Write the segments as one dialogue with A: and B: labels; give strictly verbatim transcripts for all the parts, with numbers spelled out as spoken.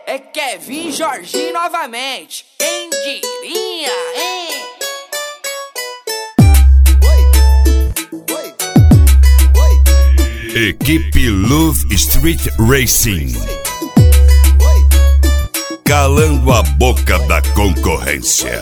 A: É Kevin Jorginho novamente. Quem diria, hein?
B: Equipe Love Street Racing, calando a boca da concorrência.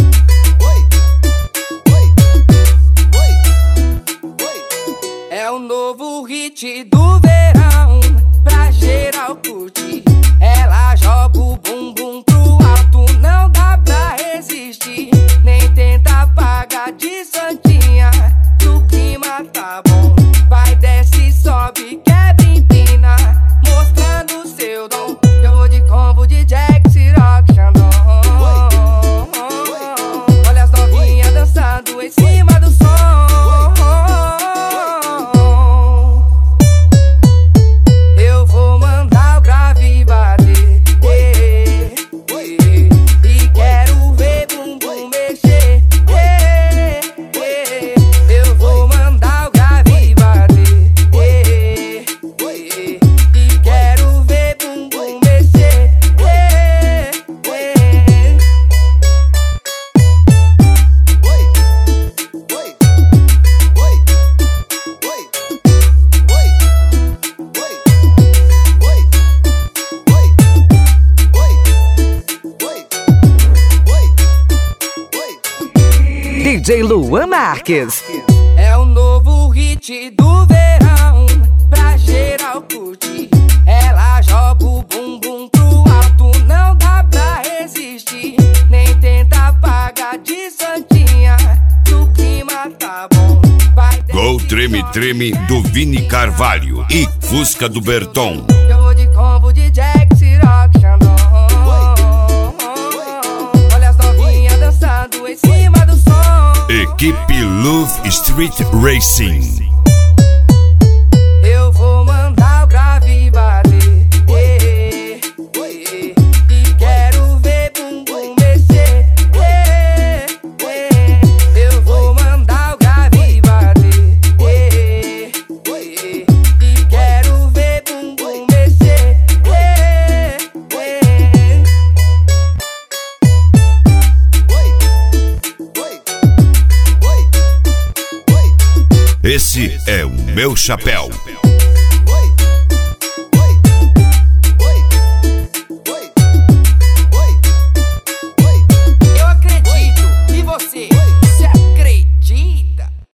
A: É o novo hit do verão, pra geral curtir. Ela joga o bumbum pro alto, não dá pra resistir. Nem tenta apagar de santinha, o clima tá bom. Vai, desce, sobe, quebra, empina, mostrando seu dom. Eu vou de combo de Jack, Ciroc, Xandão. Olha as novinhas dançando em cima do som. Eu vou mandar o grave bater, e quero ver bumbum mexer. Eu vou mandar o grave bater, e quero ver bumbum mexer.
C: D J Luan Marques.
A: É o novo hit do verão, pra geral curtir. Ela joga o bumbum pro alto, não dá pra resistir. Nem tenta apagar de santinha, o clima tá bom. Vai,
B: Gol Treme Treme do Vini Carvalho e Fusca do Berton.
A: eu vou de combo de Jack, Ciroc, Xandão. Olha as novinhas dançando em cima do som.
B: Equipe Love Street Racing,
A: Eu vou mandar o grave bater, e quero ver bumbum mexer. Eu vou mandar o grave bater, e quero ver bumbum mexer.
B: esse é o meu chapéu.